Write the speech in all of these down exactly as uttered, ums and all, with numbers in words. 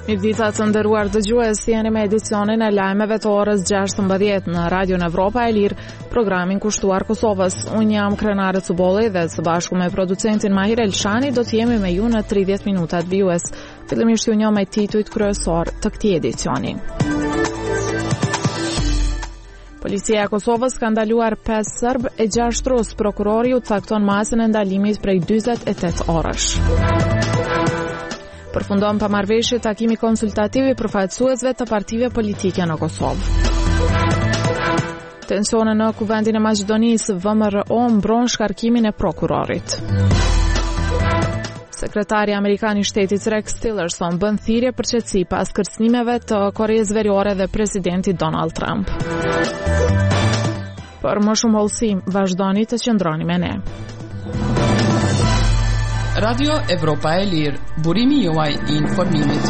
Mirëdita të nderuar dëgjues, jeni me edicionin e lajmeve të orës gjashtëmbëdhjetë në Radion Evropa e Lirë, programin kushtuar Kosovës. Unë jam Krenare Cubolli dhe së bashku me producentin Mahir Elshani do të jemi me ju në tridhjetë minutat vijues. Fillimisht ju njoh me titujt kryesor të këtij edicioni. Policia e Kosovës ka ndaluar pesë serb e gjashtë rus. Prokurori u cakton masën e ndalimit prej dyzet e tetë orësh. Përfundon pamarrëveshje takimi konsultativ i përfaqësuesve të partive politike në Kosovë. Tensione në Kuvendin e Maqedonisë, V M R O mbron shkarkimin e prokurorit. Sekretari amerikan i shtetit Rex Tillerson bën thirrje për qetësi pas kërcënimeve të Koreas Veriore dhe presidentit Donald Trump. Për më shumë hollësi, vazhdoni të qëndroni me ne. Radio Evropa e Lirë, burimi juaj i informimit.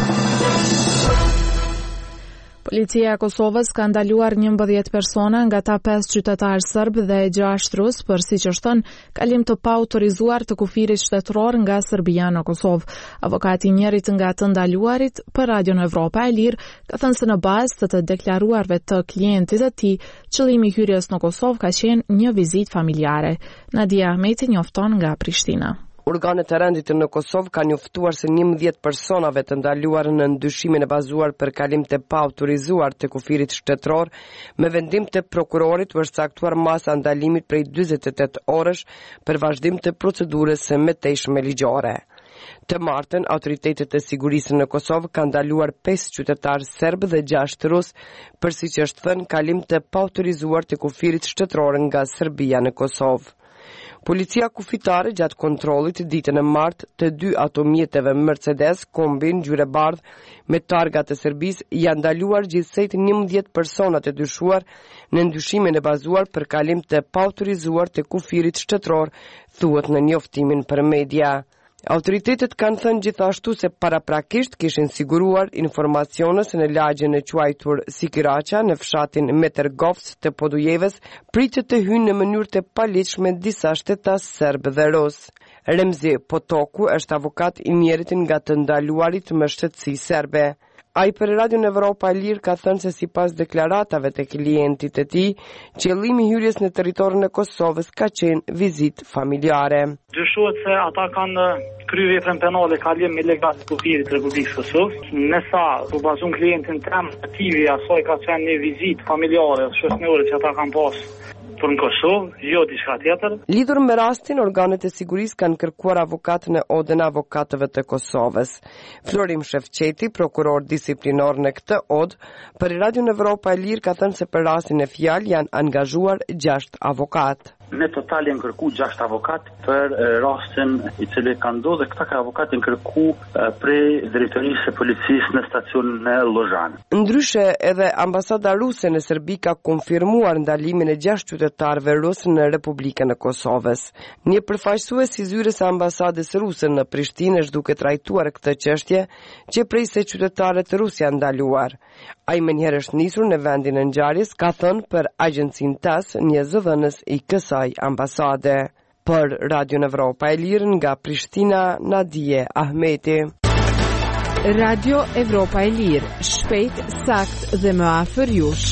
Policia e Kosovës ka ndaluar njëmbëdhjetë persona, nga ta pesë qytetarë serb dhe gjashtë rus, për siç është thënë, kalim të paautorizuar të kufirit shtetëror nga Serbia në Kosovë. Avokati i njërit nga të ndaluarit për Radion Evropa e Lirë ka thënë se në bazë të të deklaruarve të klientit të tij, qëllimi i hyrjes në Kosovë ka qenë një vizitë familjare. Nadia Ahmeti njofton nga Prishtina. Organet e rendit në Kosovë kanë njoftuar se njëmbëdhjetë personave të ndaluar në ndyshimin e bazuar për kalim të paautorizuar të kufirit shtetëror, me vendim të prokurorit u është caktuar masa ndalimit prej dyzet e tetë orësh për vazhdim të procedurës së mëtejshme ligjore. Të martën, autoritetet e sigurisë në Kosovë kanë ndaluar pesë qytetarë serb dhe gjashtë rus për siç është thënë kalim të paautorizuar të kufirit shtetëror nga Serbia në Kosovë. Policia kufitare gjatë kontrollit ditën e martë të dy automjeteve Mercedes, kombin, gjyre bardh me targa të Serbisë janë ndaluar gjithsejt njëmbëdhjetë persona të dyshuar në ndyshimin e bazuar për kalim të paautorizuar të kufirit shtetëror, thuhet në njoftimin për media. Autoritetet kanë thënë gjithashtu se paraprakisht kishin siguruar informacionës në lagjen e quajtur Sikiraqa në fshatin Metergovc të Podujevës, pritet të hynë në mënyrë të paligjshme disa shtetas serb dhe rus. Remzi Potoku është avokat i njërit nga të ndaluarit me shtetësi serbe. Ai për Radion Evropa e Lirë ka thënë se sipas deklaratave të klientit të tij, qëllimi i hyrjes në territorin e Kosovës ka qenë vizitë familjare. Dyshohet se ata kanë kryer veprën penale kalim ilegal të kufirit të Republikës Kosovës. Nësa u bazon klientin tem, motivi i asaj ka qenë një vizitë familjare shoqërore që ata kanë pasur për në Kosovë, jo diçka tjetër. Lidhur me rastin, organet e sigurisë kanë kërkuar avokat në Odën e Avokatëve të Kosovës. Florim Shefqeti, prokuror disiplinor në këtë odë, për Radion Evropa e Lirë ka thënë se për rastin e fjalë janë angazhuar gjashtë avokat. Në total janë kërku gjashtë avokat për rastin i cili ka ndodhur dhe këta ka avokat janë kërku prej drejtorisë së policisë në stacionin e Lozhan. Ndryshe edhe ambasada ruse në Serbi ka konfirmuar ndalimin e gjashtë qytetarëve rusë në Republikën e Kosovës. Një përfaqësues i zyrës së ambasadës ruse në Prishtinë është duke trajtuar këtë çështje që prej se qytetarët rusë janë ndaluar. Ai menjëherë është nisur në vendin e ngjarjes, ka thënë për agjencinë T A S, një zëdhënës i kësaj ambasade. Për Radion Evropa e Lirë nga Prishtina, Nadije Ahmeti. Radio Evropa e Lirë, shpejt, sakt dhe më afër jush.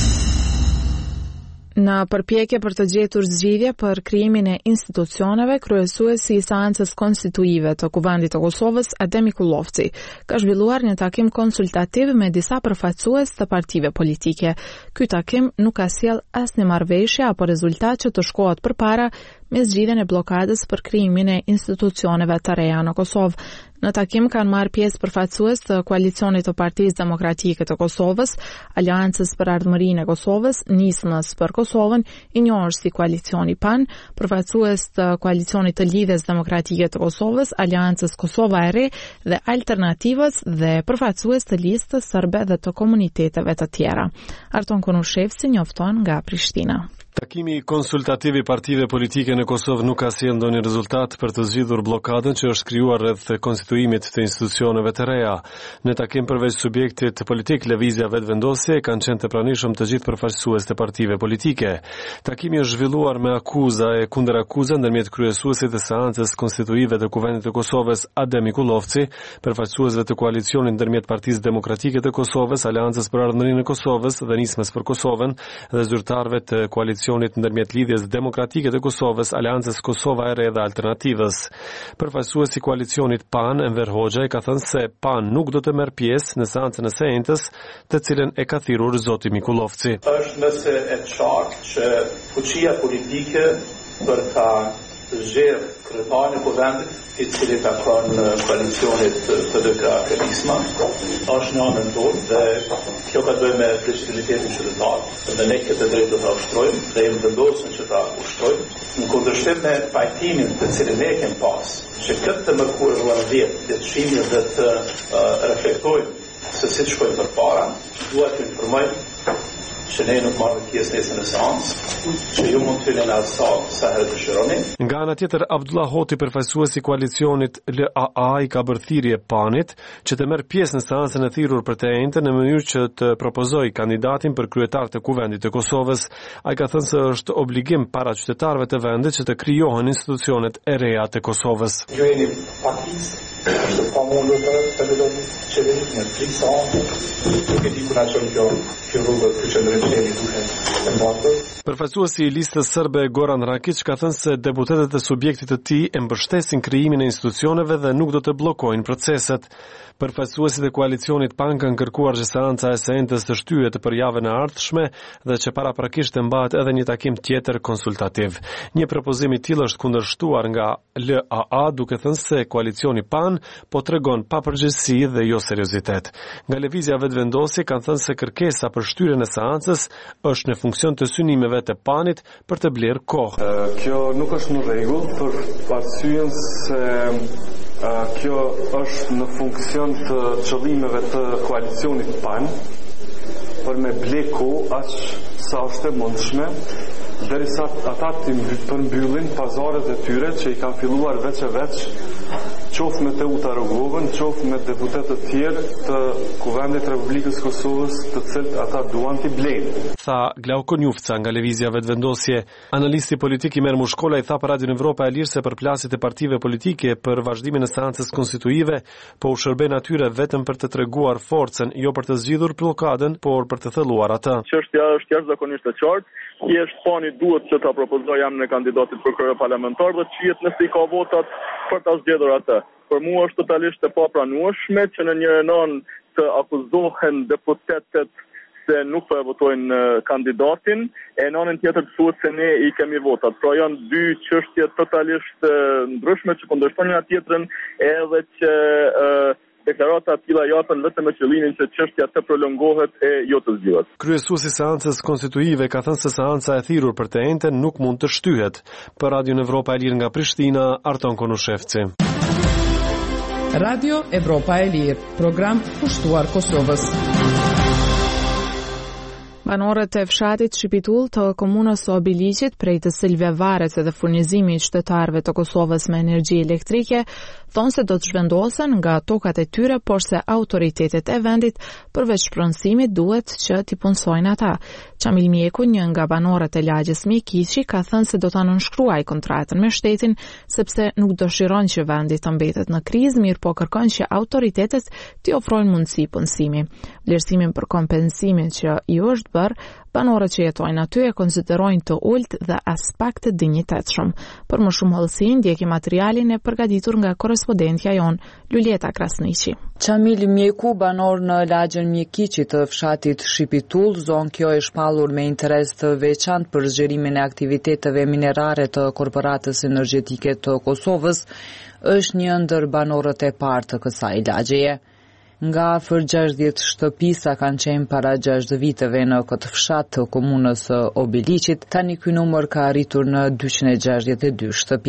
Në përpjekje për të gjetur zgjidhje për krijimin e institucioneve, kryesuesi i seancës konstituive të Kuvendit të Kosovës, Adem Ikullovci, ka zhvilluar një takim konsultativ me disa përfaqësues të partive politike. Ky takim nuk ka sjell asnjë marrëveshje apo rezultat që të shkohet përpara me zgjidhjen e bllokadës për krijimin e institucioneve të reja në Kosovë. Në takim kanë marrë pjesë përfaqësues të koalicionit të Partisë Demokratike të Kosovës, Aleancës për Ardhmërinë e Kosovës, Nismës për Kosovën, i njohur si koalicioni PAN, përfaqësues të koalicionit të Lidhjes Demokratike të Kosovës, Aleancës Kosova e Re dhe Alternativës dhe përfaqësues të listës serbe dhe të komuniteteve të tjera. Arton Konushevci njofton nga Prishtina. Takimi konsultativ i partive politike në Kosovë nuk ka sjellë ndonjë rezultat për të zgjidhur bllokadën që është krijuar rreth konstituimit të institucioneve të reja. Në takim përveç subjektit politik, lëvizja vetvendosje kanë qenë të pranishëm të gjithë përfaqësues të partive politike. Takimi është zhvilluar me akuza e kundër akuza ndërmjet kryesuesit të seancës konstituive të Kuvendit të Kosovës Adem Ikullovci, përfaqësuesve të koalicionit ndërmjet Partisë Demokratike të Kosovës, Aleancës për Ardhmërinë e Kosovës dhe Nismës për Kosovën dhe zyrtarëve të koalicionit ndërmjet Lidhjes Demokratike të Kosovës, Aleancës Kosova e Re dhe Alternativës. Përfaqësuesi i koalicionit P A N, Enver Hoxha, ka thënë se P A N nuk do të merr pjesë në seancën e sejntës, të cilën e ka thirrur zoti Mikullovci. Është nëse e qartë që fuqia politike për ta zgjedhur kryetarin e Kuvendit, i cili ka pranë koalicionit P D K-Nisma, është në anën tonë dhe kjo ka të bëjë me fleksibilitetin qytetar. Dhe ne këtë drejtë do ta ushtrojmë dhe jemi vendosur që ta ushtrojmë në kundërshtim me pajtimin të cilin ne kemi pas, që këtë të mërkurë vjetë të çmimi dhe të uh, reflektojmë se si të shkojmë përpara, duhet të informojmë që ne nuk marrë pjesë nesër në seancë, që ju mund të filin atë salë sa herë dëshironi. Nga ana tjetër, Abdullah Hoti, përfaqësuesi i koalicionit L A A, i ka bërë thirrje P A N-it që të merr pjesë në seancën e thirrur për të enjtë në mënyrë që të propozojë kandidatin për kryetar të Kuvendit të Kosovës. Ai ka thënë se është obligim para qytetarëve të vendit që të krijohen institucionet e reja të Kosovës. Ju jeni partisë, është pamundur të të vendosni qeveritë në Prisa, nuk e di ku na çon kjo kjo rrugë të qendrës së duhet të mbajtur. Përfaqësuesi i listës serbe Goran Rakic ka thënë se deputetët e subjektit të tij e mbështesin krijimin e institucioneve dhe nuk do të bllokojnë proceset. Përfaqësuesit e koalicionit P A N kanë kërkuar që seanca e sejntës të shtyhet për javën e ardhshme dhe që paraprakisht të mbahet edhe një takim tjetër konsultativ. Një propozim i tillë është kundërshtuar nga L A A, duke thënë se koalicioni P A N po tregon papërgjegjësi dhe jo seriozitet. Nga lëvizja vetvendosje kanë thënë se kërkesa për shtyrjen e seancës është në funksion të synimeve të P A N-it për të blerë kohë. Uh, kjo nuk është në rregull për arsyeën se uh, kjo është në funksion të qëllimeve të koalicionit P A N për me ble kohë aq sa është e mundshme, derisa ata të përmbyllin pazaret e tyre që i kanë filluar veç e veç, qoftë me Teuta Rogovën, qoftë me deputetët të tjerë të Kuvendit Republikës Kosovës, të cilët ata duan t'i blejnë. Tha Glauko Njufca nga lëvizja vetvendosje. Analisti politik Imer Mushkola i tha për Radio Evropa e Lirë se përplasjet e partive politike për vazhdimin e seancës konstituive po u shërben atyre vetëm për të treguar forcën, jo për të zgjidhur bllokadën, por për të thelluar atë. Çështja është jashtëzakonisht e qartë. Thjesht pani duhet që ta propozojë emrin e kandidatit për krye parlamentar dhe qiet nëse i ka votat për ta zgjedhur atë. Për mua është totalisht e papranueshme që në një anë të akuzohen deputetët se nuk po e votojnë kandidatin, e në anën tjetër të thuhet se ne i kemi votat. Pra janë dy çështje totalisht ndryshme që kundërshtojnë njëra tjetrën, edhe që uh, deklarata të tilla japën vetëm me qëllimin që çështja të prolongohet e jo të zgjidhet. Kryesuesi i seancës konstituive ka thënë se seanca e thirrur për të enjten nuk mund të shtyhet. Për Radio Evropa e Lirë nga Prishtina, Arton Konushevci. Radio Evropa e Lirë, program pushtuar Kosovës. Banorët e fshatit Shqipitull të komunës së Obiliqit, prej të cilëve varet edhe furnizimi i qytetarëve të Kosovës me energji elektrike, thonë se do të zhvendosen nga tokat e tyre, por se autoritetet e vendit përveç pronësimit duhet që t'i punësojnë ata. Qamil Mjeku, një nga banorët e lagjës Mjekiqi, ka thënë se do ta nënshkruaj kontratën me shtetin sepse nuk dëshiron që vendi të mbetet në krizë, mirë po kërkon që autoritetet t'i ofrojnë mundësi punësimi. Vlerësimin për kompensimin që i është bërë, banorët që jetojnë aty e konsiderojnë të ulët dhe as pak të dinjitetshëm. Për më shumë hollësi, ndjeki materialin e përgatitur nga korrespondentja jon Lulieta Krasniqi. Qamil Mjeku, banor në lagjën Mjekiqi të fshatit Shqipitull, zonë kjo e shpallur me interes të veçantë për zgjerimin e aktiviteteve minerare të Korporatës Energjetike të Kosovës, është një ndër banorët e parë të kësaj lagjeje. Nga afër gjashtëdhjetë shtëpisa kanë qenë para gjashtë viteve në këtë fshat të komunës së Obiliqit, tani ky numër ka arritur në dyqind e gjashtëdhjetë e dy shtëpi.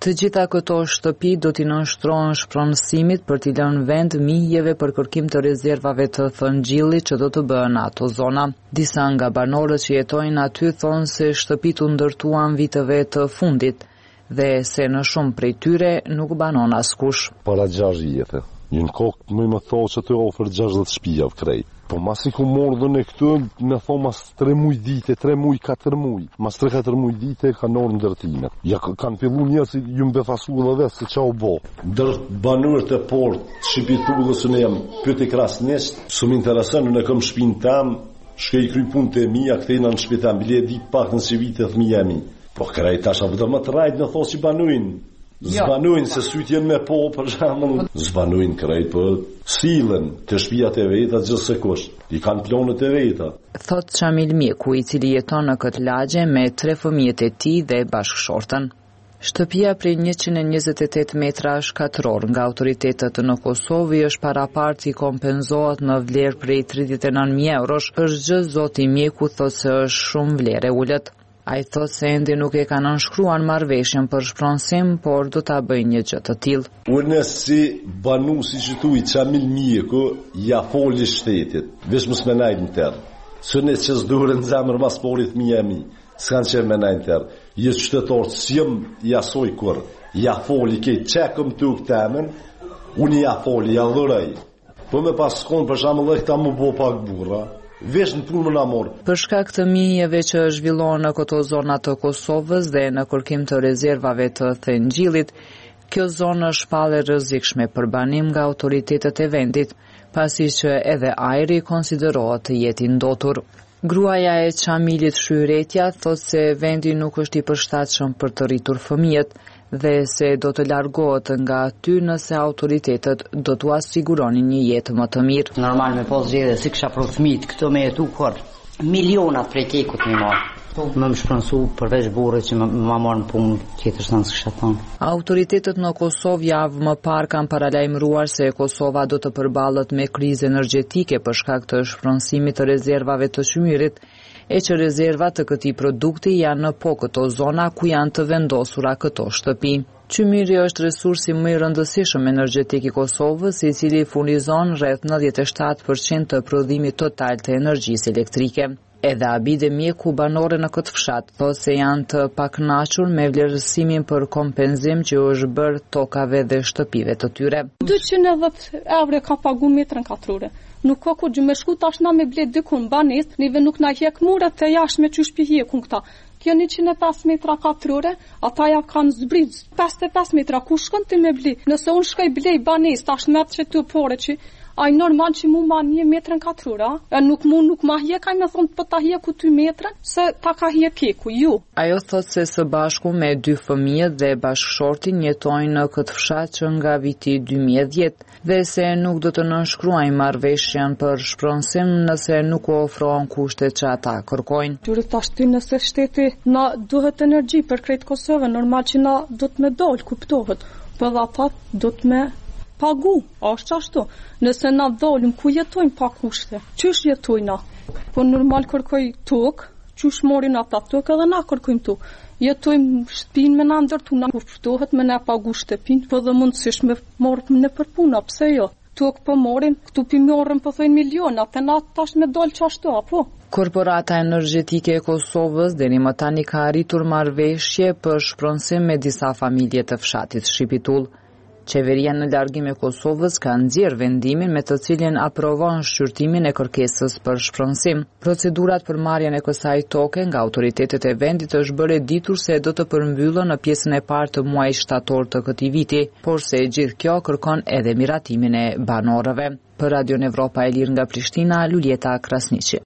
Të gjitha këto shtëpi do t'i nënshtrohen shpronësimit për t'i lënë vend mijëve për kërkim të rezervave të thëngjillit që do të bëhen ato zona. Disa nga banorët që jetojnë aty thonë se shtëpitë u ndërtuan viteve të fundit dhe se në shumë prej tyre nuk banon askush. Para gjashtë vjetë, një në kokë më më thonë që të ofër gjashtëdhjetë shtëpia krejt. Po masi ku morë dhe në këtu, me thonë mas tre muj dite, tre muj, katër muj, mas tre katër muj dite ka nërë ndërtimet. Ja kanë fillu njërë si ju më befasu dhe dhe se qa u bo. Dërë banurët e port, shqipitu dhe së ne jam pëtë i krasnisht, së më interesën në këm shpinë tam, shke i kry punë të mi, a këtejna në shpinë tam, bile di pak në si vite thë mi jemi. Po krejt tasha vëdër më të rajt në thonë si banujnë. Zbanujnë se sytë jenë me po, për shamën. Zbanujnë krejt, për silën të shpijat e veta gjithë se kush. I kanë plonët e veta. Thot Shamil Mjeku, i cili jeton në këtë lagje me tre fëmijët e tij dhe bashkëshortën. Shtëpia prej njëqind e njëzet e tetë metra shkatror nga autoritetet në Kosovë është paraparti kompenzohet në vlerë prej tridhjetë e nëntë mijë eurosh. Për gjë zoti Mjeku thot se është shumë vlerë e ulët. Ai thot se ende nuk e kanë nënshkruar marrëveshjen për shpronësim, por do ta bëjnë një gjë të tillë. Unë si banuesi që tu i Shamil Mjeku ja foli shtetit, veç mos më najnë tërë. Sënë që s'durën në zemër mas porit mi e mi, s'kanë që më najnë tërë. Jesë qytetarë si jëm jasoj kur, ja foli kej qekëm të u këtemen, unë ja foli, ja dhërëj. Po me pas konë për shamë dhe këta më bo pak burra, vesh në punë më në morë. Për shkak të mijëve që zhvillohen në këto zona të Kosovës dhe në kërkim të rezervave të thëngjillit, kjo zonë është shpallë e rrezikshme për banim nga autoritetet e vendit, pasi që edhe ajri konsiderohet të jetë i ndotur. Gruaja e Shamilit Shyretja thot se vendi nuk është i përshtatshëm për të rritur fëmijët dhe se do të largohet nga aty nëse autoritetet do t'u siguronin një jetë më të mirë. Normal me pas zgjedhje si kisha për fëmijët këto me jetu kur milionat prej tekut më marr. Më më shpronsu përveç burrit që më, më marrën punë tjetër sa s'kisha thonë. Autoritetet në Kosovë javë më parë kanë paralajmëruar se Kosova do të përballet me krizë energjetike për shkak të shpronësimit të rezervave të qymyrit, e që rezervat të këtij produkti janë në po këto zona ku janë të vendosura këto shtëpi. Qymyri është resursi më i rëndësishëm energjetik i Kosovës, i cili furnizon rreth nëntëdhjetë e shtatë përqind të prodhimit total të energjisë elektrike. Edhe Abide Mjeku, banore në këtë fshat, thot se janë të pakënaqur me vlerësimin për kompenzim që është bërë tokave dhe shtëpive të tyre. dyqind e dhjetë euro ka pagu metrën katrore. Nuk ka ku gjë me shku tash na me ble dikun banes, neve nuk na hjek muret të jashme që shpihjekun këta. Kjo njëqind e pesë metra katrore, ata ja kanë zbrit pesëdhjetë e pesë metra, ku shkon ti me ble? Nëse unë shkoj blej banes, tash me atë që të pore që ai normal që mu ma një metrën katrora, e nuk mu nuk ma hje, ka me thonë për ta hje ku ty metrën, se ta ka hje keku, ju. Ajo thot se së bashku me dy fëmijët dhe bashkëshortin jetojnë në këtë fshat që nga viti dy mijë e dhjetë, dhe se nuk do të nënshkruajnë marrëveshjen për shpronësim nëse nuk u ofrohen kushtet që ata kërkojnë. Tyre tash ty nëse shteti na duhet energji për krejt Kosovë, normal që na do të me dol, kuptohet, për dhe ata do të me pagu, është qashtu. Nëse na dhalim ku jetojmë pa kushte, qysh jetojnë na? Po normal kërkoj tokë, qysh morin ata tokë edhe na kërkojmë tokë. Jetojmë shtëpinë me na ndërtu, na kuptohet me na pagu shtëpinë, po dhe mundësish me morë në përpuna, pse jo? Tokë po morin, këtu pi morën po thojnë miliona, te na tash me dol qashtu, apo? Korporata energjetike e Kosovës deri më tani ka arritur marrëveshje për shpronësim me disa familje të fshatit Shqipitull. Qeveria në largim e Kosovës ka nxjerrë vendimin me të cilin aprovon shqyrtimin e kërkesës për shpronësim. Procedurat për marrjen e kësaj toke nga autoritetet e vendit është bërë e ditur se do të përmbyllen në pjesën e parë të muajit shtator të këtij viti, por se gjithë kjo kërkon edhe miratimin e banorëve. Për Radio Evropa e Lirë nga Prishtina, Luljeta Krasniqi.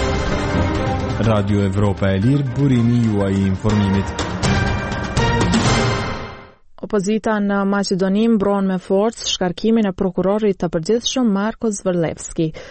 Radio Evropa e Lirë, burimi juaj i informimit. Opozita në Maqedoni mbron me forcë shkarkimin e prokurorit të përgjithshëm Marko Zvërlevski.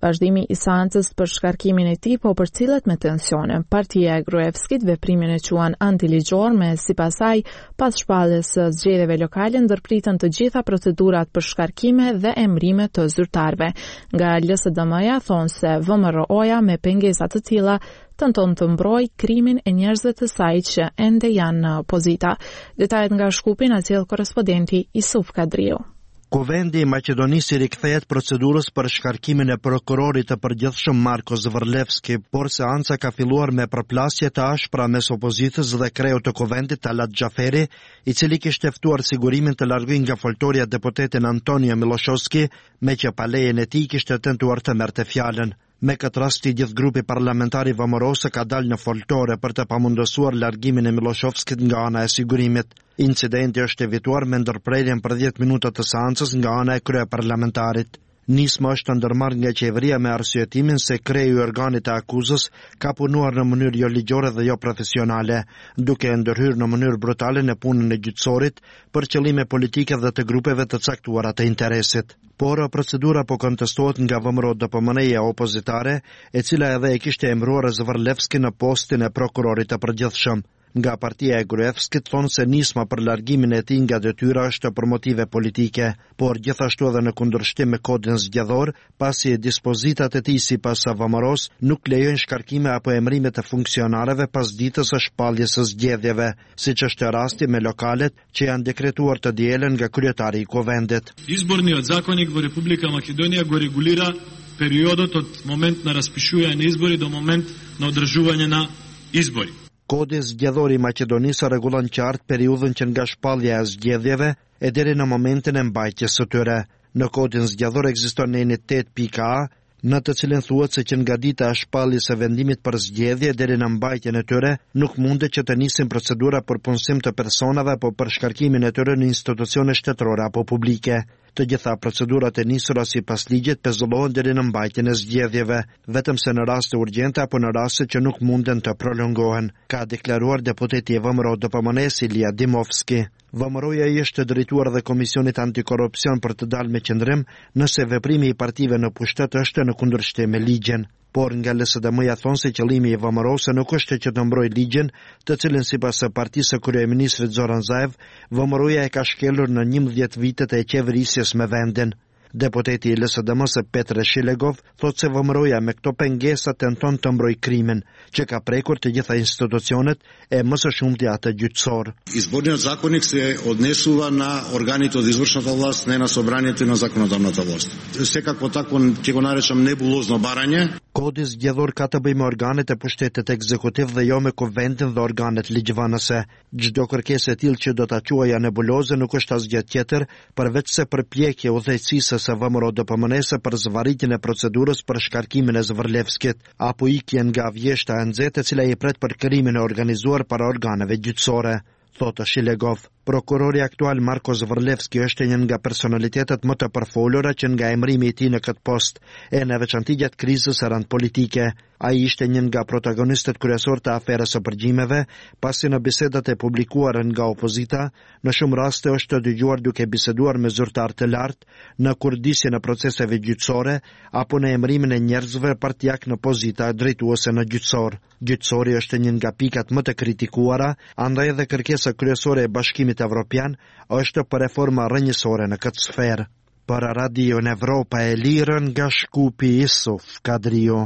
Vazhdimi i seancës për shkarkimin e tij po përcillet me tensione. Partia e Gruevskit veprimin e quan antiligjor me sipas saj pas shpalljes së zgjedhjeve lokale ndërpritën të gjitha procedurat për shkarkime dhe emrime të zyrtarëve. Nga L S D M-ja thonë se V M R O-ja me pengesa të tilla tenton të mbrojë krimin e njerëzve të saj që ende janë në opozita. Detajet nga Shkupi na sjell korrespondenti Isuf Kadriu. Kuvendi i Maqedonisë rikthehet procedurës për shkarkimin e prokurorit të përgjithshëm Marko Zvrlevski, por seanca ka filluar me përplasje të ashpra mes opozitës dhe kreut të kuvendit Talat Xhaferi, i cili kishte ftuar sigurimin të larguar nga foltorja deputetin Antonio Miloshovski, me që pa lejen e tij kishte tentuar të merrte fjalën. Me këtë rast i gjithë grupi parlamentar i V M R O-s ka dalë në foltore për të pamundësuar largimin e Miloshovskit nga ana e sigurimit. Incidenti është evituar me ndërprerjen për dhjetë minuta të seancës nga ana e kryeparlamentarit. Nisma është ndërmarrë nga qeveria me arsyetimin se kreu i organit të akuzës ka punuar në mënyrë jo ligjore dhe jo profesionale, duke ndërhyrë në mënyrë brutale në punën e gjyqësorit për qëllime politike dhe të grupeve të caktuara të interesit. Por procedura po kontestohet nga V M R O D P M N-ja opozitare, e cila edhe e kishte emëruar Zvrlevski në postin e prokurorit të përgjithshëm. Nga partia e Gruevskit thonë se nisma për largimin e tij nga detyra është për motive politike, por gjithashtu edhe në kundërshtim me kodin zgjedhor, pasi dispozitat e tij sipas V M R O-s nuk lejojnë shkarkime apo emrime të funksionarëve pas ditës së shpalljes së zgjedhjeve, siç është rasti me lokalet që janë dekretuar të dielen nga kryetari i kuvendit. Izborniот zakonik во Република Македонија го регулира периодот од момент на распишување на избори до момент на одржување на избори. Kodi zgjedhor i Maqedonisë rregullon qartë periudhën që nga shpallja e zgjedhjeve e deri në momentin e mbajtjes së tyre. Në kodin zgjedhor ekziston nenitet pika a, në të cilën thuhet se që nga dita e shpalljes së vendimit për zgjedhje deri në mbajtjen e tyre nuk mundet që të nisin procedura për punësim të personave apo për shkarkimin e tyre në institucione shtetërore apo publike. Të gjitha procedurat e nisura sipas ligjit pezullohen deri në mbajtjen e zgjedhjeve, vetëm se në raste urgjente apo në raste që nuk munden të prolongohen, ka deklaruar deputeti i V M R O D P M N-s Ilia Dimovski. V M R O-ja i është drejtuar dhe Komisionit Antikorrupsion për të dalë me qëndrim nëse veprimi i partive në pushtet është në kundërshtim me ligjin. Por nga L S D M-ja thonë se qëllimi i V M R O-s nuk është që të mbrojë ligjin, të cilin sipas së partisë së kryeministrit Zoran Zaev, V M R O-ja e ka shkelur në njëmbëdhjetë vitet e qeverisjes me vendin. Deputeti i L S D M-s Petr Shilegov thotë se V M R O-ja me këto pengesa tenton të mbrojë krimin, që ka prekur të gjitha institucionet e më së shumti atë gjyqësor. Изборниот законник се однесува на органите од извршната власт, не на собранието и на законодавната власт. Секако такво ќе го наречам небулозно барање. Kodi zgjedhor ka të bëjë me organet e pushtetit ekzekutiv dhe jo me kuvendin dhe organet ligjvënëse. Çdo kërkesë e tillë që do ta quaja nebuloze nuk është asgjë tjetër përveç se përpjekje udhëheqësisë së V M R O D P M N-s për zvarritjen e procedurës për shkarkimin e Zvrlevskit, apo ikjen nga vjeshta e nxehtë e cila i pret për krimin e organizuar para organeve gjyqësore, thotë Shilegov. Prokurori aktual Marko Zvrlevski është një nga personalitetet më të përfolura që nga emrimi i tij në këtë post, e në veçanti gjatë krizës së rënd politike. Ai ishte një nga protagonistët kryesor të aferës së përgjimeve, pasi në bisedat e publikuara nga opozita, në shumë raste është dëgjuar duke biseduar me zyrtar të lartë, në kurdisje në proceseve gjyqësore, apo në emrimin e njerëzve partijak në pozita drejtuese në gjyqësor. Gjyqësori është një nga pikat më të kritikuara, andaj edhe kërkesa kryesore e Bashkimit Evropian është për reforma rrënjësore në këtë sferë. Për Radio Evropa e Lirë nga Shkupi Isuf Kadrio.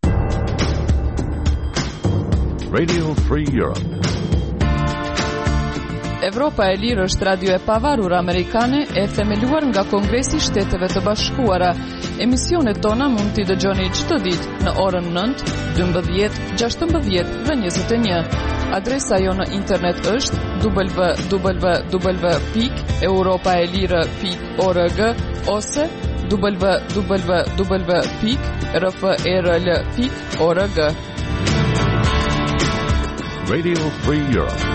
Radio Free Europe. Evropa e Lirë është radio e pavarur amerikane e themeluar nga Kongresi i Shteteve të Bashkuara. Emisionet tona mund t'i dëgjoni çdo ditë në orën nëntë, dymbëdhjetë, gjashtëmbëdhjetë dhe njëzet e një. Adresa jo në internet është w w w pikë europaelire pikë org ose w w w pikë r f e r l pikë org. Radio Free Europe.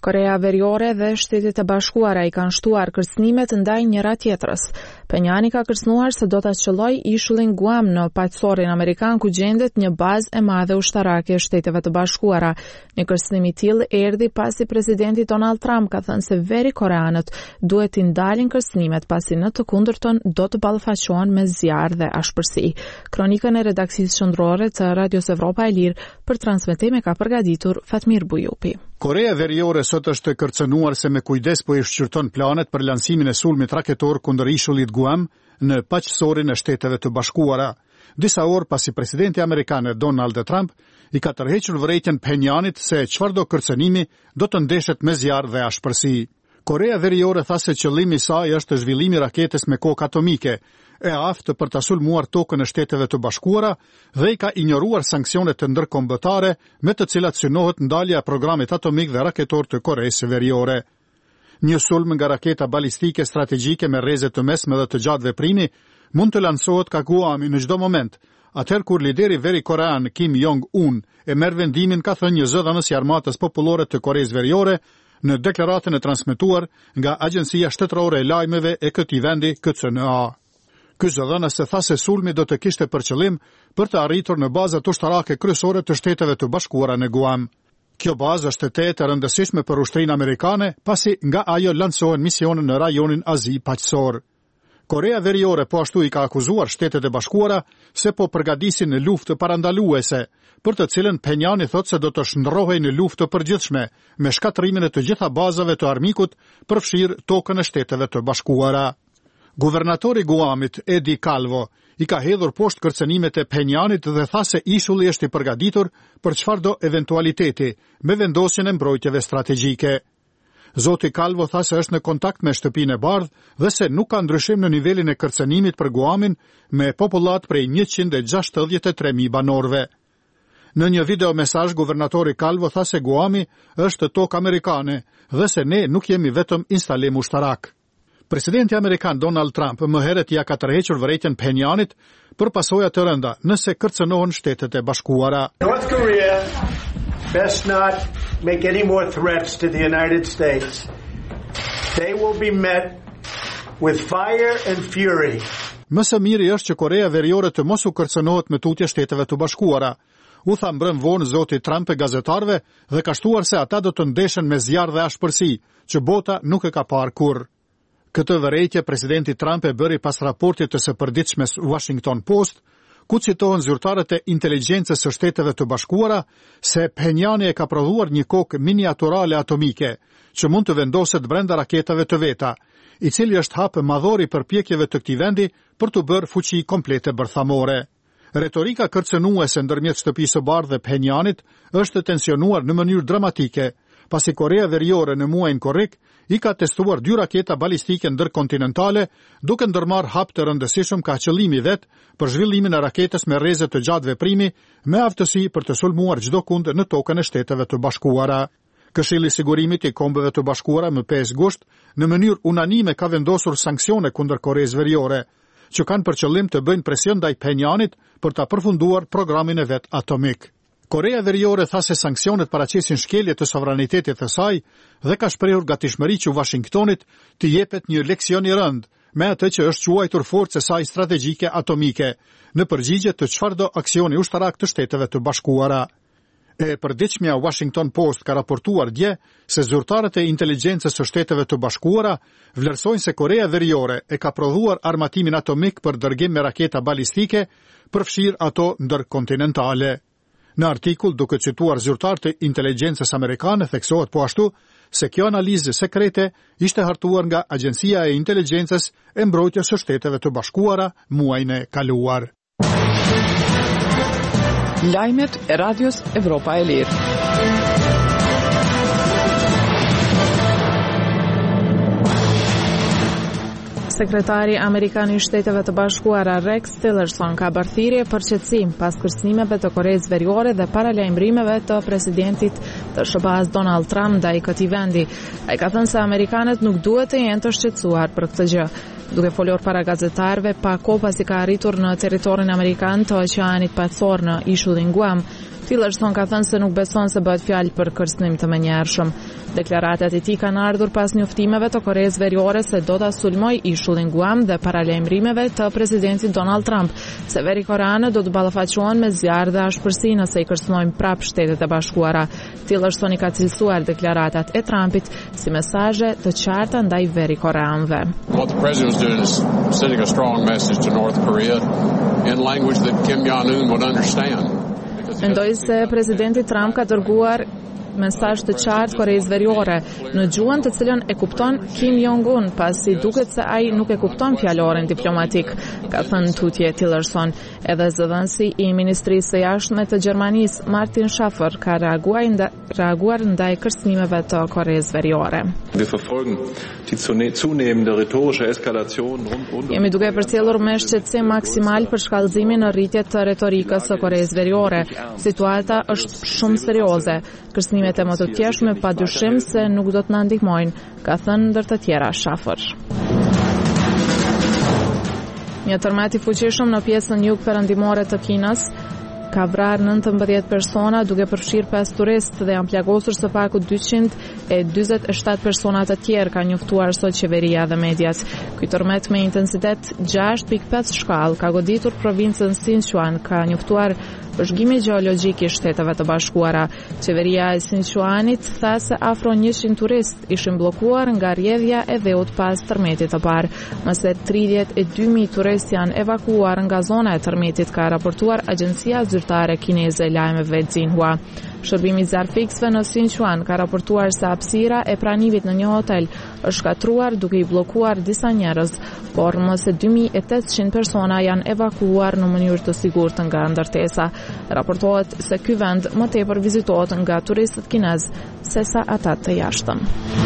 Korea Veriore dhe Shtetet e Bashkuara i kanë shtuar kërcënimet ndaj njëra tjetrës. Penjani ka kërcënuar se do ta qellojë ishullin Guam në paqësorin amerikan ku gjendet një bazë e madhe ushtarake e Shteteve të Bashkuara. Një kërcënim i tillë erdhi pasi presidenti Donald Trump ka thënë se veri koreanët duhet të ndalin kërcënimet pasi në të kundërton do të ballafaqohen me zjarr dhe ashpërsi. Kronikën e redakcisë qendrore të Radios Evropa e Lirë për transmetim e ka përgatitur Fatmir Bujupi. Korea Veriore sot është kërcënuar se me kujdes po i shqyrton planet për lansimin e sulmit raketor kundër ishullit Guam në paqësorin e Shteteve të Bashkuara, disa orë pasi presidenti amerikan Donald Trump i ka tërhequr vërejtjen Penjanit se çfarëdo kërcënimi do të ndeshet me zjarr dhe ashpërsi. Korea Veriore tha se qëllimi i saj është zhvillimi i raketes me kokë atomike, e aftë për ta sulmuar tokën e Shteteve të Bashkuara dhe i ka injoruar sanksionet të ndërkombëtare me të cilat synohet ndalja e programit atomik dhe raketor të Koreasë Veriore. Një sulm nga raketa balistike strategjike me rreze të mesme dhe të gjatë veprimi mund të lansohet ka Guami në çdo moment, atëherë kur lideri veri korean Kim Jong-un e merr vendimin, ka thënë një zëdhënës i armatës popullore të Koreasë Veriore në deklaratën e transmetuar nga Agjencia Shtetërore e Lajmeve e këtij vendi K C N A. Ky zëdhënës se tha se sulmi do të kishte për qëllim për të arritur në bazat ushtarake kryesore të Shteteve të Bashkuara në Guam. Kjo bazë është e tetë e rëndësishme për ushtrinë amerikane, pasi nga ajo lansohen misione në rajonin Azi paqësor. Korea Veriore po ashtu i ka akuzuar Shtetet e Bashkuara se po përgatisin në luftë parandaluese, për të cilën Penjani thot se do të shndrohej në luftë të përgjithshme me shkatrimin e të gjitha bazave të armikut përfshirë tokën e Shteteve të Bashkuara. Guvernatori Guamit, Eddie Calvo, i ka hedhur poshtë kërcënimet e Penjanit dhe tha se ishulli është i përgatitur për çfarëdo eventualiteti me vendosjen e mbrojtjeve strategjike. Zoti Calvo tha se është në kontakt me shtëpinë e bardhë dhe se nuk ka ndryshim në nivelin e kërcënimit për Guamin me popullat prej njëqind e gjashtëdhjetë e tre mijë banorëve. Në një video mesazh, guvernatori Calvo tha se Guami është tokë amerikane dhe se ne nuk jemi vetëm instalim ushtarak. Presidenti amerikan Donald Trump më herët ja ka tërhequr vërejtjen Penjanit për pasoja të rënda nëse kërcënohen Shtetet e Bashkuara. North Korea best not make any more threats to the United States. They will be met with fire and fury. Më së miri është që Korea Veriore të mos u kërcënohet me tutje Shteteve të Bashkuara, u tha mbrëm vonë zoti Trump e gazetarëve dhe ka shtuar se ata do të ndeshen me zjarr dhe ashpërsi, që bota nuk e ka parë kurrë. Këtë vërejtje presidenti Trump e bëri pas raportit të së përditshmes Washington Post, ku citohen zyrtarët e inteligjencës së Shteteve të Bashkuara se Penjani e ka prodhuar një kokë miniaturale atomike që mund të vendoset brenda raketave të veta, i cili është hap madhor i përpjekjeve të këtij vendi për të bërë fuqi komplete bërthamore. Retorika kërcënuese ndërmjet shtëpisë së bardhë dhe Penjanit është tensionuar në mënyrë dramatike, pasi Korea Veriore në muajin korrik i ka testuar dy raketa balistike ndërkontinentale, duke ndërmarrë hap të rëndësishëm ka qëllimi vet për zhvillimin e raketës me rreze të gjatë veprimi, me aftësi për të sulmuar çdo kund në tokën e Shteteve të Bashkuara. Këshilli i Sigurimit i Kombeve të Bashkuara më pesë gusht në mënyrë unanime ka vendosur sanksione kundër Koreas Veriore, që kanë për qëllim të bëjnë presion ndaj Penjanit për ta përfunduar programin e vet atomik. Korea Veriore tha se sanksionet paraqesin shkelje të sovranitetit të saj dhe ka shprehur gatishmëri që Washingtonit të jepet një leksion i rënd me atë që është quajtur forcë e saj strategjike atomike në përgjigje të çfarëdo aksioni ushtarak të Shteteve të Bashkuara. E përditshmja Washington Post ka raportuar dje se zyrtarët e inteligjencës së Shteteve të Bashkuara vlerësojnë se Korea Veriore e ka prodhuar armatimin atomik për dërgim me raketa balistike, përfshirë ato ndërkontinentale. Në artikull, duke cituar zyrtarët e inteligjencës amerikane, theksohet po ashtu se kjo analizë sekrete ishte hartuar nga Agjencia e Inteligjencës e Mbrojtjes së Shteteve të Bashkuara muajin e kaluar. Lajmet e Radios Evropa e Lirë. Sekretari Amerikan i Shteteve të Bashkuara Rex Tillerson ka bërë thirrje për qetësim pas kërcënimeve të Koreas Veriore dhe paralajmërimeve të presidentit të S B A-s Donald Trump ndaj këtij vendi. Ai ka thënë se amerikanët nuk duhet të jenë të shqetësuar për këtë gjë. Duke folur para gazetarëve pa kohë pasi ka arritur në territorin amerikan të oqeanit paqësor në ishullin Guam, Tillerson ka thënë se nuk beson se bëhet fjalë për kërcënim të menjëhershëm. Deklaratat e tij kanë ardhur pas njoftimeve të Koreas Veriore se do ta sulmojë ishullin Guam dhe paralajmërimeve të presidentit Donald Trump se Verikoreanët do të ballafaqohen me zjarr dhe ashpërsi nëse i kërcënojnë prapë Shtetet e Bashkuara. Tillerson i ka cilësuar deklaratat e Trumpit si mesazhe të qarta ndaj Verikoreanëve. What the president is doing is sending a strong message to North Korea in language that Kim Jong-un would understand. Mendoj se presidenti Trump ka dërguar mesazh të qartë Koreas Veriore në gjuhën të cilën e kupton Kim Jong-un, pasi duket se ai nuk e kupton fjalorin diplomatik, ka thënë tutje Tillerson. Edhe zëdhënësi i Ministrisë së Jashtme të Gjermanisë, Martin Schaffer, ka reaguar nda, reaguar ndaj kërcënimeve të Koreas Veriore. Wir verfolgen die zunehmende rhetorische Eskalation rund Jemi duke përcjellur me shqetësim maksimal për shkallëzimin në rritje të retorikës së Koreas Veriore. Situata është shumë serioze. Kërcënimet e më të tjeshme pa dyshim se nuk do të na ndihmojnë, ka thënë ndër të tjera Schaffer. Një tërmet i fuqishëm në pjesën jug perëndimore të Kinës ka vrarë nëntëmbëdhjetë persona, duke përfshirë pesë turistë dhe janë plagosur së paku dyqind e dyzet e shtatë persona të tjerë, ka njoftuar sot qeveria dhe mediat. Ky tërmet me intensitet gjashtë pikë pesë shkallë ka goditur provincën Sichuan, ka njoftuar Bashkimi Gjeologjik i Shteteve të Bashkuara. Qeveria e Sichuanit tha se afro njëqind turist ishin bllokuar nga rrjedhja e dheut pas tërmetit të parë. Më se tridhjetë e dy mijë turist janë evakuuar nga zona e tërmetit, ka raportuar Agjencia Zyrtare Kineze lajmeve Xinhua. Shërbimi i zjarfiksve në Sichuan ka raportuar se hapësira e pranimit në një hotel është shkatruar duke i bllokuar disa njerëz, por më se dy mijë e tetëqind persona janë evakuuar në mënyrë të sigurtë nga ndërtesa. Raportohet se ky vend më tepër vizitohet nga turistët kinezë sesa ata të jashtëm.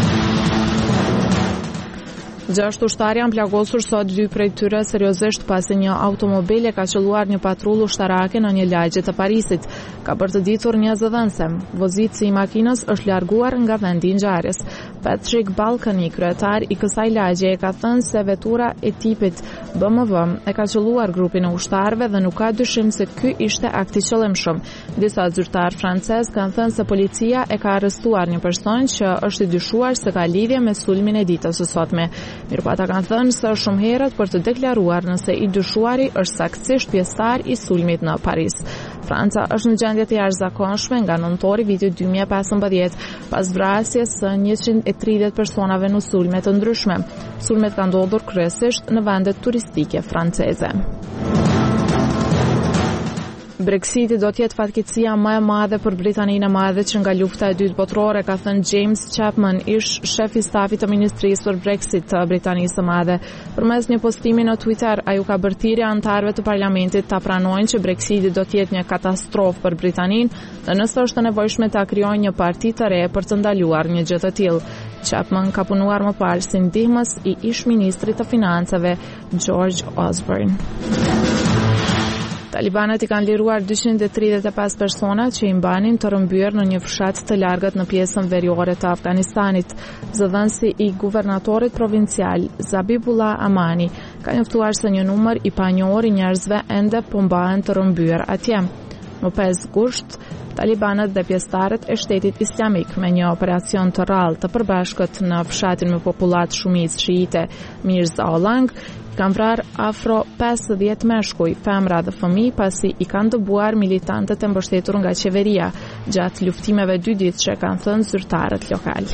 Gjashtë ushtarë janë plagosur sot, dy prej tyre seriozisht pasi një automobil e ka qelluar një patrullë ushtarake në një lagje të Parisit, ka bërë të ditur një zëdhënëse. Vozitësi i makinës është larguar nga vendi i ngjarjes. Patrick Balkani, kryetar i kësaj lagje, e ka thënë se vetura e tipit B M W e ka qelluar grupin e ushtarëve dhe nuk ka dyshim se ky ishte akti qëllimshëm. Disa zyrtarë francez kanë thënë se policia e ka arrestuar një person që është i dyshuar se ka lidhje me sulmin e ditës së sotme. Mirëpata kanë thënë se është shumë herët për të deklaruar nëse i dyshuari është saktësisht pjesëtar i sulmit në Paris. Franca është në gjendje të jashtëzakonshme nga nëntori vitit dy mijë e pesëmbëdhjetë, pas vrasjes së njëqind e tridhjetë personave në sulme të ndryshme. Sulmet kanë ndodhur kryesisht në vendet turistike franceze. Brexiti do të jetë fatkeqësia më e madhe për Britaninë e Madhe që nga lufta e dytë botërore, ka thënë James Chapman, ish shef i stafit të Ministrisë për Brexit të Britanisë së Madhe. Përmes një postimi në Twitter, ai u ka bërë thirrje anëtarëve të parlamentit ta pranojnë që Brexiti do të jetë një katastrofë për Britaninë dhe nëse është e nevojshme ta krijojnë një parti të re për të ndaluar një gjë të tillë. Chapman ka punuar më parë si ndihmës i ish ministrit të financave George Osborne. Talibanët i kanë liruar dyqind e tridhjetë e pesë persona që i mbanin të rëmbyer në një fshat të largët në pjesën veriore të Afganistanit. Zëdhënësi i guvernatorit provincial Zabibullah Amani ka njoftuar se një numër i panjohur i njerëzve ende po mbahen të rëmbyer atje. Më pesë gusht, Talibanët dhe pjesëtarët e Shtetit Islamik me një operacion të rrallë të përbashkët në fshatin me popullat shumicë shiite Mirza Olang kanë vrarë afro pesëdhjetë meshkuj, femra dhe fëmijë pasi i kanë dëbuar militantët e mbështetur nga qeveria gjatë luftimeve dy ditëshe, kanë thënë zyrtarët lokal.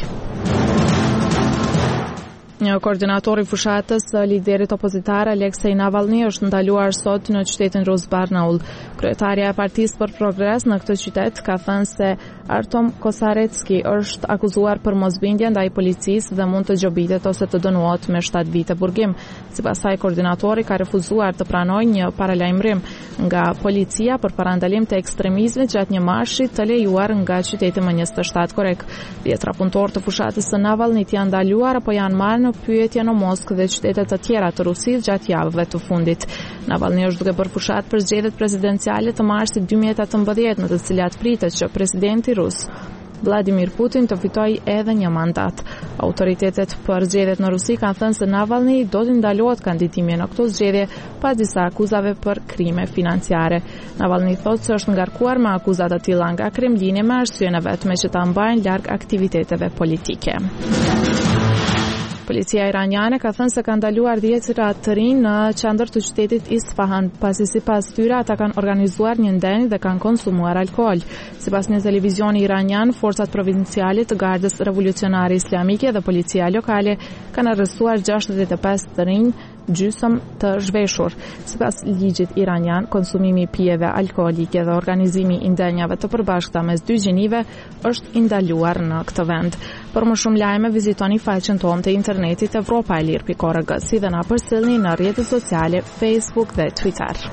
Një koordinator i fushatës liderit opozitar Aleksej Navalny është ndaluar sot në qytetin Rus-Barnaul. Kryetaria e Partisë për Progres në këtë qytet ka thënë se Artom Kosaretski është akuzuar për mosbindje ndaj policisë dhe mund të gjobitet ose të dënohet me shtatë vite burgim. Sipas saj, koordinatori ka refuzuar të pranojë një paralajmërim nga policia për parandalim të ekstremizmit gjatë një marshi të lejuar nga qyteti më njëzet e shtatë korek. Dhjetra punëtor të fushatës së Navalnyt janë ndaluar apo janë marrë në pyetje në Moskë dhe qytete të tjera të Rusisë gjatë javëve të fundit. Navalny është duke bërë fushat për zgjedhjet presidenciale të marsit dy mijë e tetëmbëdhjetë, në të cilat pritet që presidenti rus Vladimir Putin të fitojë edhe një mandat. Autoritetet për zgjedhjet në Rusi kanë thënë se Navalny do të ndalohet kandidimi në këto zgjedhje pas disa akuzave për krime financiare. Navalny thotë se është ngarkuar me akuzat të tilla nga Kremlini me arsyeën e vetme që ta mbajnë larg aktiviteteve politike. Policia iraniane ka thënë se ka ndaluar dhjetëra të rinj në qendër të qytetit Isfahan, pasi sipas tyre ata kanë organizuar një ndenjë dhe kanë konsumuar alkool. Sipas një televizioni iranian, forcat provinciale të Gardës Revolucionare Islamike dhe policia lokale kanë arrestuar gjashtëdhjetë e pesë të rinj, gjysmë të zhveshur. Sipas ligjit iranian, konsumimi i pijeve alkoolike dhe organizimi i ndenjave të përbashkëta mes dy gjinive është i ndaluar në këtë vend. Për më shumë lajme vizitoni faqen tonë të internetit evropa e lirë pikë org, si dhe na përsëllni në rrjetet sociale Facebook dhe Twitter.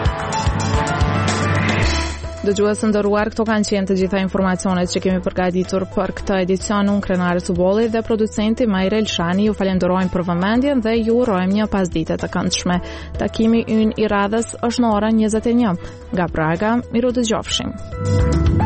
Dëgjues të nderuar, këto kanë qenë të gjitha informacionet që kemi përgatitur për këtë edicion. Unë Krenare Subolli dhe producenti Majra Elshani ju falenderojmë për vëmendjen dhe ju urojmë një pasdite të këndshme. Takimi ynë i radhës është në orën njëzet e një. Nga Praga, miru dëgjofshim.